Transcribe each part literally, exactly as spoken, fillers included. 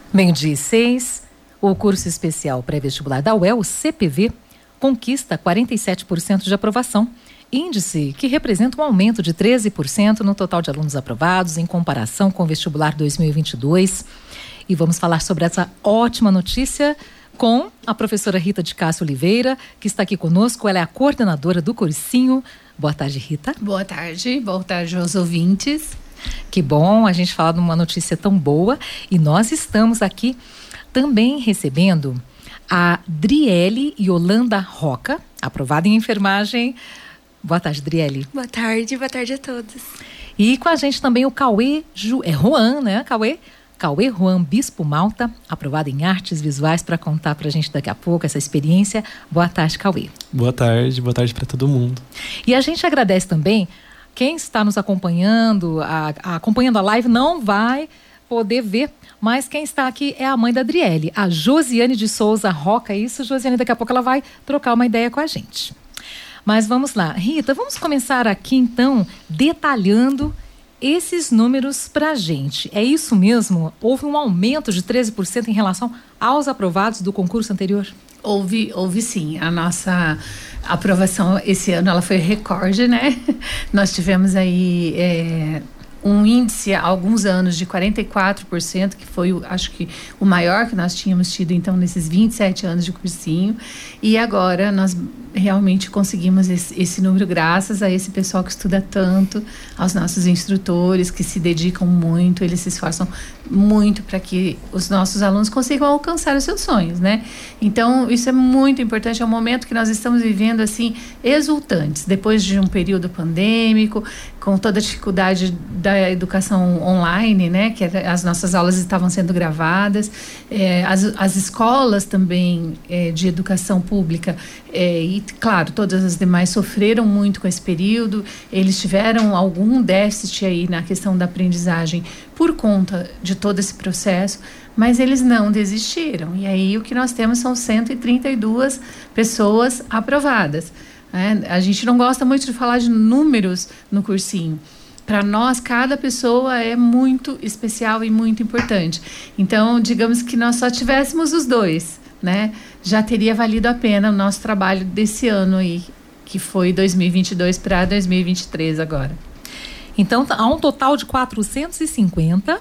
Meio-dia e seis, o curso especial pré-vestibular da U E L, o C P V, conquista quarenta e sete por cento de aprovação, índice que representa um aumento de treze por cento no total de alunos aprovados em comparação com o vestibular dois mil e vinte e dois. E vamos falar sobre essa ótima notícia com a professora Rita de Cássia Oliveira, que está aqui conosco. Ela é a coordenadora do cursinho. Boa tarde, Rita. Boa tarde, boa tarde aos ouvintes. Que bom a gente falar de uma notícia tão boa. E nós estamos aqui também recebendo a Driele Yolanda Roca, aprovada em enfermagem. Boa tarde, Driele. Boa tarde, boa tarde a todos. E com a gente também o Cauê Ju... é Juan, né, Cauê? Cauê Juan Bispo Malta, aprovado em artes visuais, para contar para a gente daqui a pouco essa experiência. Boa tarde, Cauê. Boa tarde, boa tarde para todo mundo. E a gente agradece também quem está nos acompanhando, a, a, acompanhando a live, não vai poder ver, mas quem está aqui é a mãe da Driele, a Josiane de Souza Roca. Isso, Josiane, daqui a pouco ela vai trocar uma ideia com a gente. Mas vamos lá, Rita, vamos começar aqui então detalhando esses números para a gente. É isso mesmo? Houve um aumento de treze por cento em relação aos aprovados do concurso anterior? Houve, houve sim. A nossa aprovação esse ano ela foi recorde, né? Nós tivemos aí é, um índice há alguns anos de quarenta e quatro por cento, que foi, acho que, o maior que nós tínhamos tido, então, nesses vinte e sete anos de cursinho. E agora nós realmente conseguimos esse, esse número graças a esse pessoal que estuda tanto, aos nossos instrutores que se dedicam muito, eles se esforçam muito para que os nossos alunos consigam alcançar os seus sonhos, né? Então, isso é muito importante, é um momento que nós estamos vivendo, assim, exultantes, depois de um período pandêmico, com toda a dificuldade da educação online, né? Que as nossas aulas estavam sendo gravadas, é, as, as escolas também é, de educação pública, é, e claro, todas as demais sofreram muito com esse período, eles tiveram algum déficit aí na questão da aprendizagem por conta de todo esse processo, mas eles não desistiram. E aí o que nós temos são cento e trinta e duas pessoas aprovadas. Né? A gente não gosta muito de falar de números no cursinho. Para nós, cada pessoa é muito especial e muito importante. Então, digamos que nós só tivéssemos os dois, né? Já teria valido a pena o nosso trabalho desse ano aí, que foi dois mil e vinte e dois para dois mil e vinte e três agora. Então, há um total de quatrocentos e cinquenta,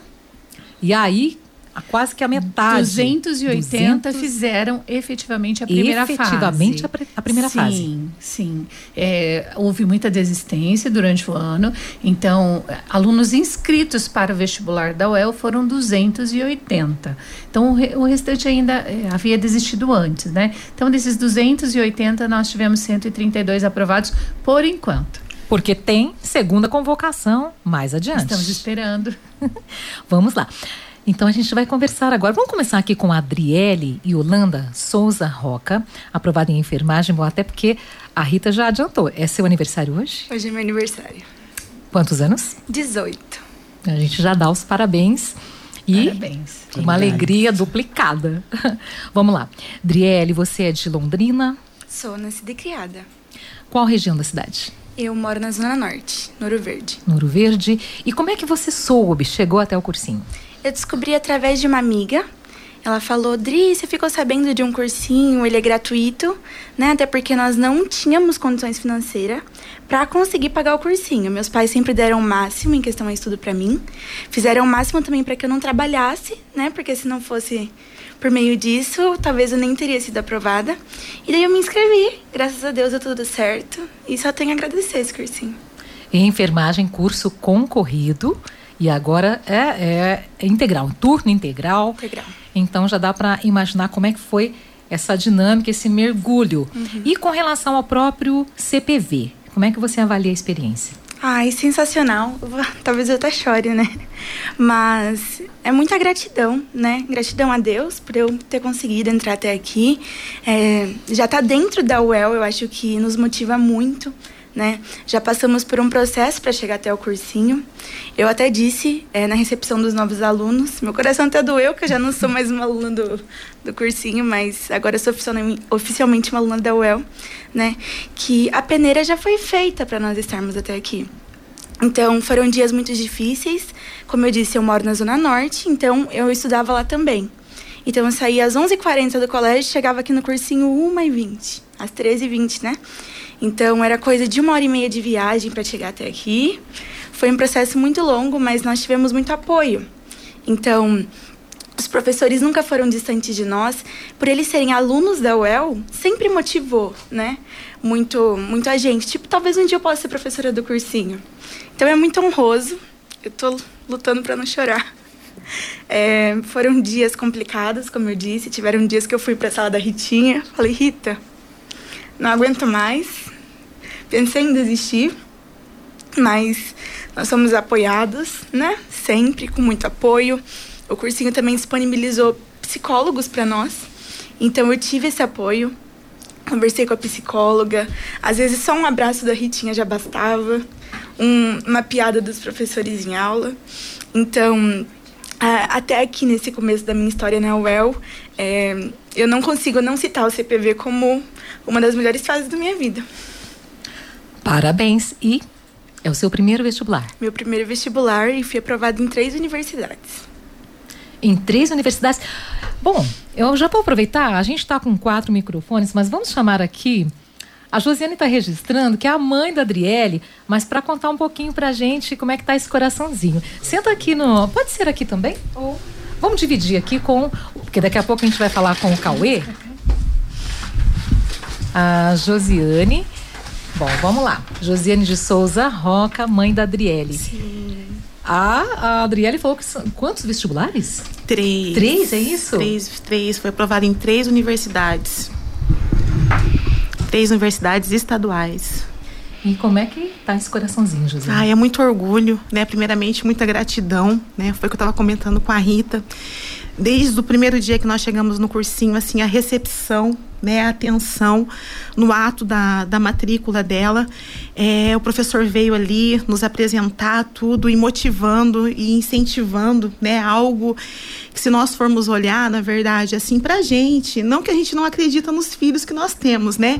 e aí, quase que a metade. duzentos e oitenta duzentos fizeram efetivamente a primeira efetivamente fase. A, pre, a primeira sim, fase. Sim, sim. É, houve muita desistência durante o ano, então, alunos inscritos para o vestibular da U E L foram duzentos e oitenta. Então, o, re, o restante ainda é, havia desistido antes, né? Então, desses duzentos e oitenta, nós tivemos cento e trinta e dois aprovados por enquanto. Porque tem segunda convocação mais adiante. Estamos esperando. Vamos lá. Então a gente vai conversar agora. Vamos começar aqui com a Driele Yolanda Souza Roca, aprovada em enfermagem. Bom, até porque a Rita já adiantou. É seu aniversário hoje? Hoje é meu aniversário. Quantos anos? dezoito. A gente já dá os parabéns. E parabéns. Uma alegria duplicada. Vamos lá. Driele, você é de Londrina? Sou nascida e criada. Qual região da cidade? Eu moro na Zona Norte, no Ouro Verde. No Ouro Verde. E como é que você soube, chegou até o cursinho? Eu descobri através de uma amiga. Ela falou: Dri, você ficou sabendo de um cursinho, ele é gratuito, né? Até porque nós não tínhamos condições financeiras para conseguir pagar o cursinho. Meus pais sempre deram o máximo em questão a estudo para mim. Fizeram o máximo também para que eu não trabalhasse, né? Porque se não fosse por meio disso, talvez eu nem teria sido aprovada. E daí eu me inscrevi. Graças a Deus deu tudo certo. E só tenho a agradecer esse cursinho. Em enfermagem, curso concorrido. E agora é, é, é integral, turno integral. Integral. Então já dá para imaginar como é que foi essa dinâmica, esse mergulho. Uhum. E com relação ao próprio C P V, como é que você avalia a experiência? Ai, sensacional. Talvez eu até chore, né? Mas é muita gratidão, né? Gratidão a Deus por eu ter conseguido entrar até aqui. É, já tá dentro da U E L, eu acho que nos motiva muito, né? Já passamos por um processo para chegar até o cursinho. Eu até disse é, na recepção dos novos alunos, meu coração até doeu, que eu já não sou mais uma aluna do, do cursinho, mas agora eu sou oficialmente uma aluna da U E L, né? Que a peneira já foi feita para nós estarmos até aqui. Então, foram dias muito difíceis. Como eu disse, eu moro na Zona Norte, então eu estudava lá também. Então, eu saía às onze e quarenta do colégio, chegava aqui no cursinho uma e vinte, às treze e vinte, né? Então, era coisa de uma hora e meia de viagem para chegar até aqui. Foi um processo muito longo, mas nós tivemos muito apoio. Então, os professores nunca foram distantes de nós. Por eles serem alunos da U E L, sempre motivou, né? Muito, muito a gente. Tipo, talvez um dia eu possa ser professora do cursinho. Então, é muito honroso. Eu tô lutando para não chorar. É, foram dias complicados, como eu disse. Tiveram dias que eu fui para a sala da Ritinha. Falei, Rita, não aguento mais. Pensei em desistir. Mas nós somos apoiados, né? Sempre, com muito apoio. O cursinho também disponibilizou psicólogos para nós. Então, eu tive esse apoio. Conversei com a psicóloga. Às vezes, só um abraço da Ritinha já bastava. Um, uma piada dos professores em aula. Então, a, até aqui, nesse começo da minha história na U E L, é, eu não consigo não citar o C P V como uma das melhores fases da minha vida. Parabéns. E é o seu primeiro vestibular? Meu primeiro vestibular, e fui aprovada em três universidades. Em três universidades. Bom, eu já vou aproveitar, a gente está com quatro microfones, mas vamos chamar aqui, a Josiane está registrando, que é a mãe da Adriele, mas para contar um pouquinho para a gente como é que está esse coraçãozinho. Senta aqui no... Pode ser aqui também? Ou vamos dividir aqui com... Porque daqui a pouco a gente vai falar com o Cauê. A Josiane. Bom, vamos lá. Josiane de Souza Roca, mãe da Adriele. Sim. A, a Adriele falou que são quantos vestibulares? Três. Três, é isso? Três, três. Foi aprovada em três universidades. Três universidades estaduais. E como é que tá esse coraçãozinho, José? Ah, é muito orgulho, né? Primeiramente, muita gratidão, né? Foi o que eu estava comentando com a Rita. Desde o primeiro dia que nós chegamos no cursinho, assim, a recepção, né, a atenção no ato da, da matrícula dela. É, o professor veio ali nos apresentar tudo e motivando e incentivando, né, algo que, se nós formos olhar, na verdade, assim, pra gente, não que a gente não acredita nos filhos que nós temos, né?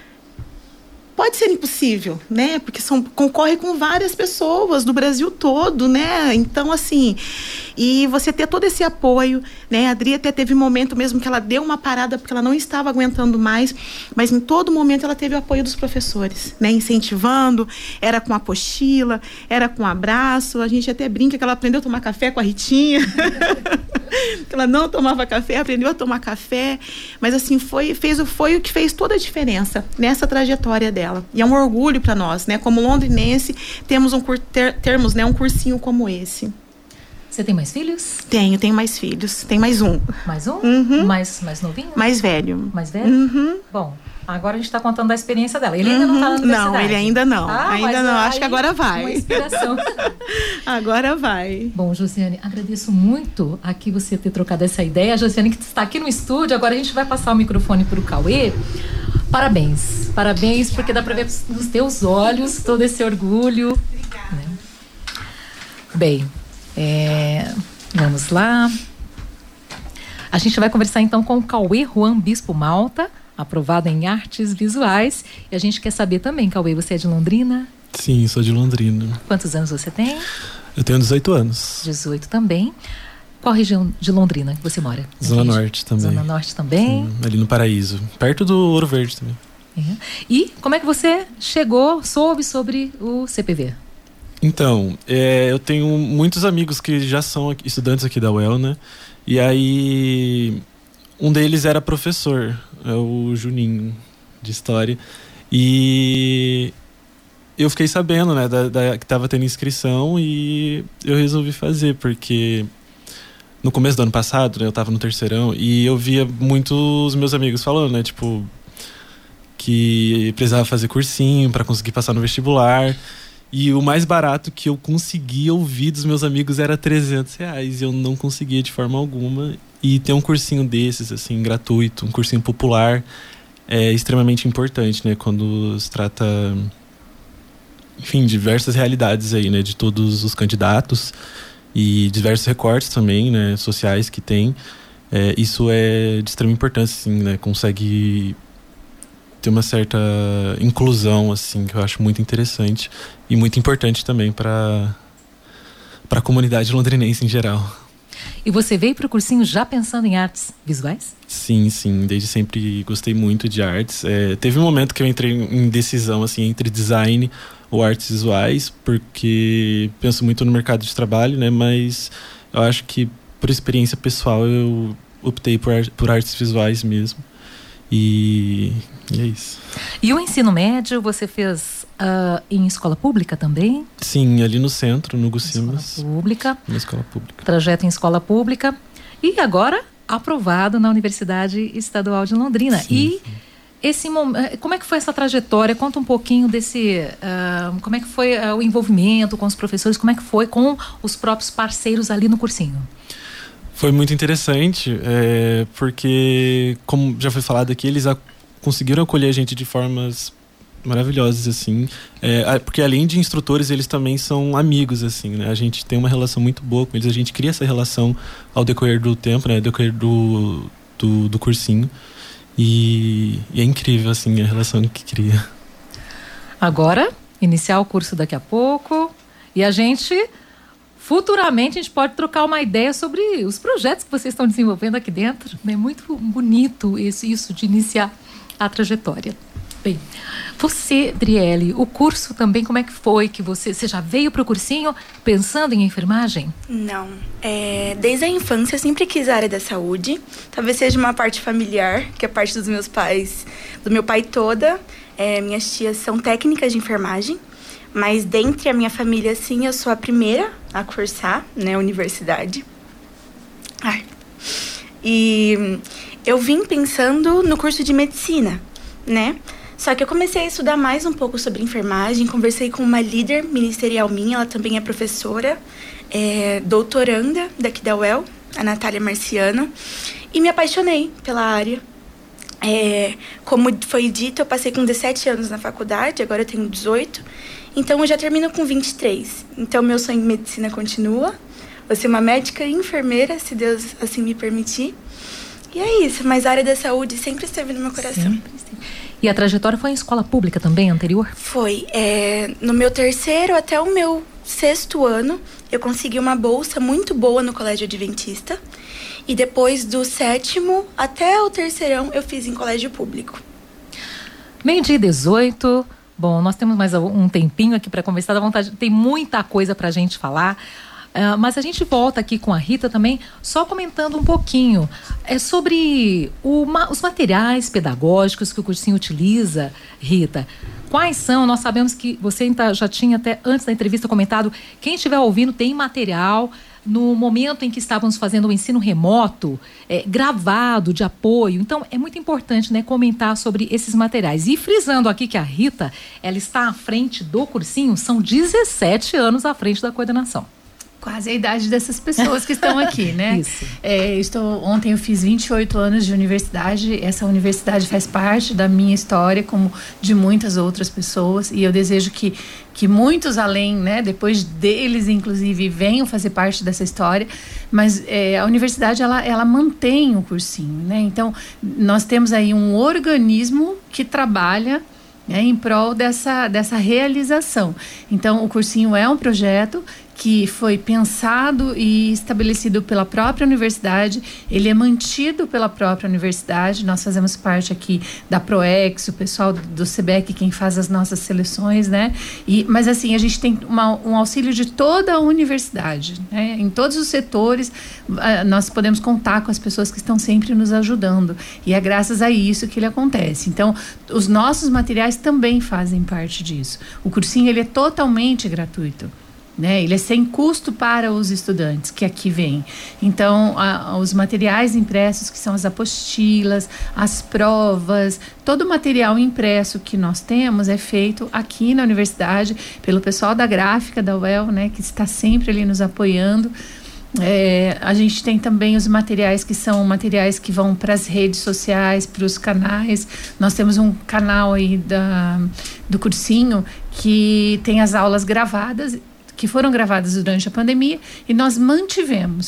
Pode ser impossível, né? Porque são, concorre com várias pessoas do Brasil todo, né? Então, assim, e você ter todo esse apoio, né? A Adri até teve um momento mesmo que ela deu uma parada porque ela não estava aguentando mais, mas em todo momento ela teve o apoio dos professores, né? Incentivando, era com apostila, era com abraço. A gente até brinca que ela aprendeu a tomar café com a Ritinha. Que ela não tomava café, aprendeu a tomar café, mas assim, foi, fez, foi o que fez toda a diferença nessa trajetória dela. E é um orgulho para nós, né? Como londrinense, temos um, ter, termos, né, um cursinho como esse. Você tem mais filhos? Tenho, tenho mais filhos. Tem mais um. Mais um? Uhum. Mais, mais novinho? Mais velho. Mais velho? Uhum. Bom, agora a gente está contando da experiência dela. Ele ainda uhum. não está na universidade? Não, ele ainda não. Ah, ainda não. Acho que agora vai. Uma inspiração. Agora vai. Bom, Josiane, agradeço muito aqui você ter trocado essa ideia. A Josiane que está aqui no estúdio. Agora a gente vai passar o microfone para o Cauê. Parabéns. Parabéns, porque dá para ver nos teus olhos todo esse orgulho. Obrigada. Né? Bem, é... vamos lá. A gente vai conversar então com o Cauê Juan Bispo Malta, aprovado em artes visuais. E a gente quer saber também, Cauê, você é de Londrina? Sim, sou de Londrina. Quantos anos você tem? Eu tenho dezoito anos. dezoito também. Qual região de Londrina que você mora? Zona Norte também. Zona Norte também. Sim, ali no Paraíso, perto do Ouro Verde também. É. E como é que você chegou, soube sobre o C P V? Então, é, eu tenho muitos amigos que já são aqui, estudantes aqui da U E L, né? E aí, um deles era professor, é o Juninho, de História. E eu fiquei sabendo, né, da, da, que tava tendo inscrição e eu resolvi fazer, porque no começo do ano passado, né, eu tava no terceirão e eu via muitos meus amigos falando, né, tipo, que precisava fazer cursinho para conseguir passar no vestibular. E o mais barato que eu conseguia ouvir dos meus amigos era trezentos reais. E eu não conseguia de forma alguma. E ter um cursinho desses, assim, gratuito, um cursinho popular, é extremamente importante, né? Quando se trata, enfim, diversas realidades aí, né? De todos os candidatos e diversos recortes também, né? Sociais que tem. É, isso é de extrema importância, assim, né? Consegue ter uma certa inclusão, assim, que eu acho muito interessante e muito importante também para para a comunidade londrinense em geral. E você veio para o cursinho já pensando em artes visuais? Sim, sim, desde sempre gostei muito de artes. É, teve um momento que eu entrei em decisão, assim, entre design ou artes visuais, porque penso muito no mercado de trabalho, né? Mas eu acho que por experiência pessoal eu optei por, por artes visuais mesmo. E, e é isso. E o ensino médio você fez uh, em escola pública também? Sim, ali no centro, no Gucimas. Escola pública. Na escola pública. Trajeto em escola pública. E agora aprovado na Universidade Estadual de Londrina. Sim, e sim. Esse momento, como é que foi essa trajetória? Conta um pouquinho desse, uh, como é que foi uh, o envolvimento com os professores, como é que foi com os próprios parceiros ali no cursinho? Foi muito interessante, é, porque, como já foi falado aqui, eles a, conseguiram acolher a gente de formas maravilhosas, assim, é, porque além de instrutores, eles também são amigos, assim, né? A gente tem uma relação muito boa com eles, a gente cria essa relação ao decorrer do tempo, né? Ao decorrer do, do, do cursinho. E, e é incrível, assim, a relação que cria. Agora, iniciar o curso daqui a pouco. E a gente, futuramente, a gente pode trocar uma ideia sobre os projetos que vocês estão desenvolvendo aqui dentro. É muito bonito isso, isso de iniciar a trajetória. Bem, você, Driele, o curso também, como é que foi? Que você, você já veio para o cursinho pensando em enfermagem? Não. É, desde a infância eu sempre quis a área da saúde. Talvez seja uma parte familiar, que é parte dos meus pais, do meu pai toda. É, minhas tias são técnicas de enfermagem. Mas dentre a minha família, sim, eu sou a primeira a cursar, né, universidade. Ai. E eu vim pensando no curso de medicina, né? Só que eu comecei a estudar mais um pouco sobre enfermagem, conversei com uma líder ministerial minha, ela também é professora, é, doutoranda daqui da U E L, a Natália Marciano, e me apaixonei pela área. É, como foi dito, eu passei com dezessete anos na faculdade, agora eu tenho dezoito, então eu já termino com vinte e três. Então meu sonho em medicina continua, vou ser uma médica e enfermeira, se Deus assim me permitir. E é isso, mas a área da saúde sempre esteve no meu coração. Sempre esteve. E a trajetória foi em escola pública também, anterior? Foi. É, no meu terceiro até o meu sexto ano, eu consegui uma bolsa muito boa no Colégio Adventista. E depois do sétimo até o terceirão, eu fiz em colégio público. Meio-dia e dezoito. Bom, nós temos mais um tempinho aqui para conversar. Dá vontade, tem muita coisa para a gente falar. Uh, mas a gente volta aqui com a Rita também, só comentando um pouquinho é, sobre o, ma, os materiais pedagógicos que o cursinho utiliza, Rita. Quais são? Nós sabemos que você já tinha até antes da entrevista comentado, quem estiver ouvindo tem material no momento em que estávamos fazendo o ensino remoto, é, gravado, de apoio. Então, é muito importante, né, comentar sobre esses materiais. E frisando aqui que a Rita, ela está à frente do cursinho, são dezessete anos à frente da coordenação. Quase a idade dessas pessoas que estão aqui, né? Isso. É, estou, ontem eu fiz vinte e oito anos de universidade. Essa universidade faz parte da minha história, como de muitas outras pessoas. E eu desejo que, que muitos além, né? Depois deles, inclusive, venham fazer parte dessa história. Mas é, a universidade, ela, ela mantém o cursinho, né? Então, nós temos aí um organismo que trabalha, né, em prol dessa, dessa realização. Então, o cursinho é um projeto que foi pensado e estabelecido pela própria universidade, ele é mantido pela própria universidade, nós fazemos parte aqui da Proex, o pessoal do SEBEC, quem faz as nossas seleções, né? E, mas assim, a gente tem uma, um auxílio de toda a universidade, né? Em todos os setores, nós podemos contar com as pessoas que estão sempre nos ajudando, e é graças a isso que ele acontece. Então, os nossos materiais também fazem parte disso. O cursinho, ele é totalmente gratuito, né? Ele é sem custo para os estudantes que aqui vêm. Então, a, os materiais impressos, que são as apostilas, as provas, todo o material impresso que nós temos é feito aqui na universidade pelo pessoal da gráfica da U E L, né? Que está sempre ali nos apoiando. É, a gente tem também os materiais que são materiais que vão para as redes sociais, para os canais. Nós temos um canal aí da, do cursinho que tem as aulas gravadas, que foram gravadas durante a pandemia, e nós mantivemos. Por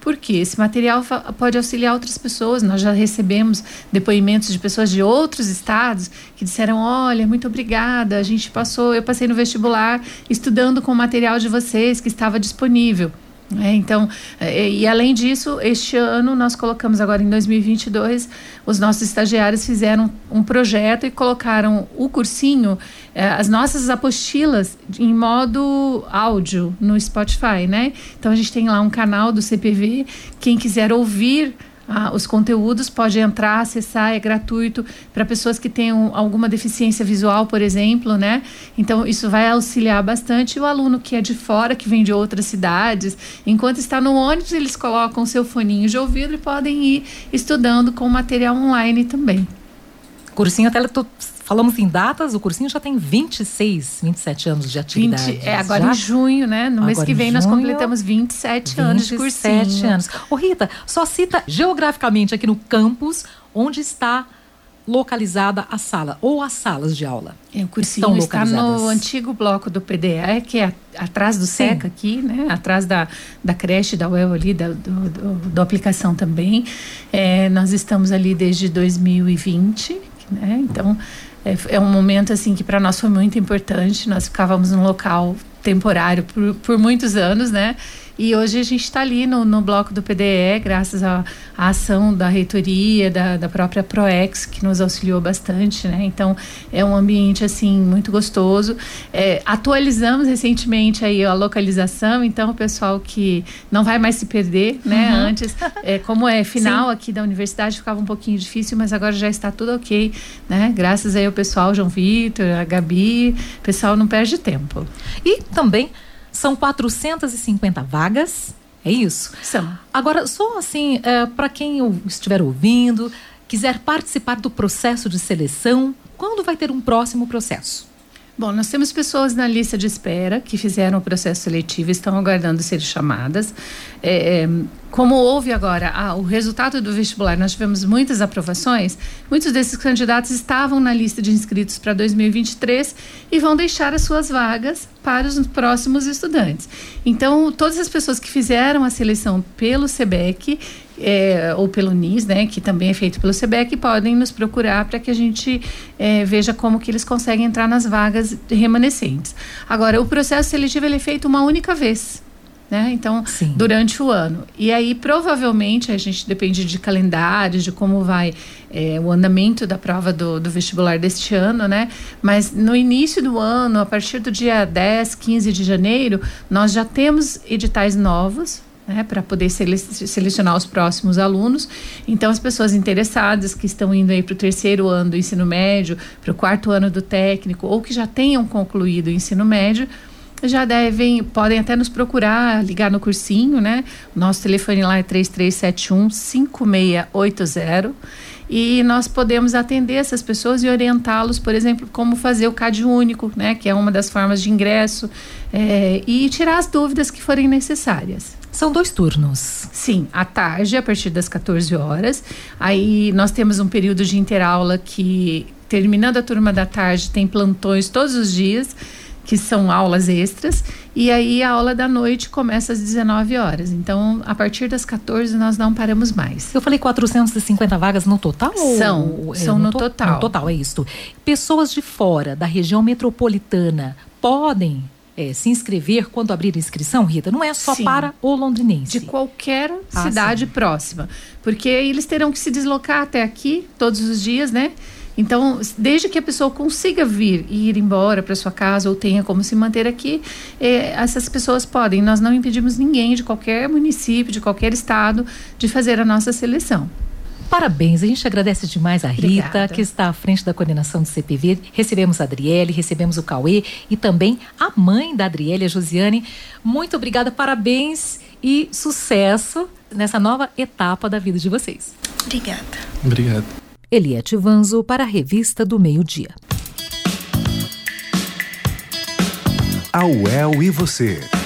porque esse material pode auxiliar outras pessoas. Nós já recebemos depoimentos de pessoas de outros estados que disseram: olha, muito obrigada, a gente passou, eu passei no vestibular estudando com o material de vocês que estava disponível. É, então, e, e além disso, este ano nós colocamos agora em dois mil e vinte e dois, os nossos estagiários fizeram um projeto e colocaram o cursinho, eh, as nossas apostilas em modo áudio no Spotify, né? Então a gente tem lá um canal do C P V, quem quiser ouvir Ah, os conteúdos pode entrar, acessar, é gratuito para pessoas que tenham alguma deficiência visual, por exemplo, né? Então isso vai auxiliar bastante. O aluno que é de fora, que vem de outras cidades, enquanto está no ônibus, eles colocam seu foninho de ouvido e podem ir estudando com material online também. Cursinho, até tô, falamos em datas, o cursinho já tem vinte e seis, vinte e sete anos de atividade. vinte, é agora já? Em junho, né? No agora mês que vem junho, nós completamos vinte e sete anos de cursinho. vinte e sete anos. Ô Rita, só cita geograficamente aqui no campus onde está localizada a sala ou as salas de aula. É, o cursinho está no antigo bloco do P D E, que é atrás do SECA aqui, né? Atrás da, da creche da U E L ali, da do, do, do aplicação também. É, nós estamos ali desde dois mil e vinte, né? Então é, é um momento assim que para nós foi muito importante. Nós ficávamos num local temporário por, por muitos anos, né? E hoje a gente está ali no, no bloco do P D E, graças à ação da reitoria, da, da própria Proex, que nos auxiliou bastante, né? Então, é um ambiente, assim, muito gostoso. É, atualizamos recentemente aí a localização, então o pessoal que não vai mais se perder, né? Uhum. Antes, é, como é final Sim. aqui da universidade, ficava um pouquinho difícil, mas agora já está tudo ok, né? Graças aí ao pessoal, João Vitor, a Gabi, o pessoal não perde tempo. E também são quatrocentas e cinquenta vagas, é isso? São. Agora, só assim, é, para quem estiver ouvindo, quiser participar do processo de seleção, quando vai ter um próximo processo? Bom, nós temos pessoas na lista de espera que fizeram o processo seletivo e estão aguardando ser chamadas. É, é, como houve agora ah, o resultado do vestibular, nós tivemos muitas aprovações, muitos desses candidatos estavam na lista de inscritos para dois mil e vinte e três e vão deixar as suas vagas para os próximos estudantes. Então, todas as pessoas que fizeram a seleção pelo SEBEC É, ou pelo N I S, né, que também é feito pelo SEBEC, podem nos procurar para que a gente é, veja como que eles conseguem entrar nas vagas remanescentes. Agora, o processo seletivo ele é feito uma única vez, né? Então, Sim. durante o ano. E aí, provavelmente, a gente depende de calendários, de como vai é, o andamento da prova do, do vestibular deste ano, né? Mas no início do ano, a partir do dia dez, quinze de janeiro, nós já temos editais novos, né, para poder sele- selecionar os próximos alunos. Então, as pessoas interessadas que estão indo aí para o terceiro ano do ensino médio, para o quarto ano do técnico, ou que já tenham concluído o ensino médio, já devem, podem até nos procurar, ligar no cursinho, né? O nosso telefone lá é três três sete um, cinco seis oito zero e nós podemos atender essas pessoas e orientá-los, por exemplo, como fazer o C A D único, né? Que é uma das formas de ingresso, é, e tirar as dúvidas que forem necessárias. São dois turnos. Sim, à tarde, a partir das quatorze horas. Aí nós temos um período de interaula que, terminando a turma da tarde, tem plantões todos os dias, que são aulas extras, e aí a aula da noite começa às dezenove horas. Então, a partir das quatorze nós não paramos mais. Eu falei quatrocentas e cinquenta vagas no total? São, ou, são é, no, no to- total. No total, é isso. Pessoas de fora, da região metropolitana, podem é, se inscrever quando abrir a inscrição, Rita? Não é só Sim. para o londrinense. De qualquer Ah, cidade sim. próxima. Porque eles terão que se deslocar até aqui todos os dias, né? Então, desde que a pessoa consiga vir e ir embora para sua casa ou tenha como se manter aqui, eh, essas pessoas podem. Nós não impedimos ninguém de qualquer município, de qualquer estado, de fazer a nossa seleção. Parabéns, a gente agradece demais a Rita, Obrigada. que está à frente da coordenação do C P V. Recebemos a Adriele, recebemos o Cauê e também a mãe da Adriele, a Josiane. Muito obrigada, parabéns e sucesso nessa nova etapa da vida de vocês. Obrigada. Obrigado. Eliette Vanzo para a Revista do Meio-Dia. A U E L e você.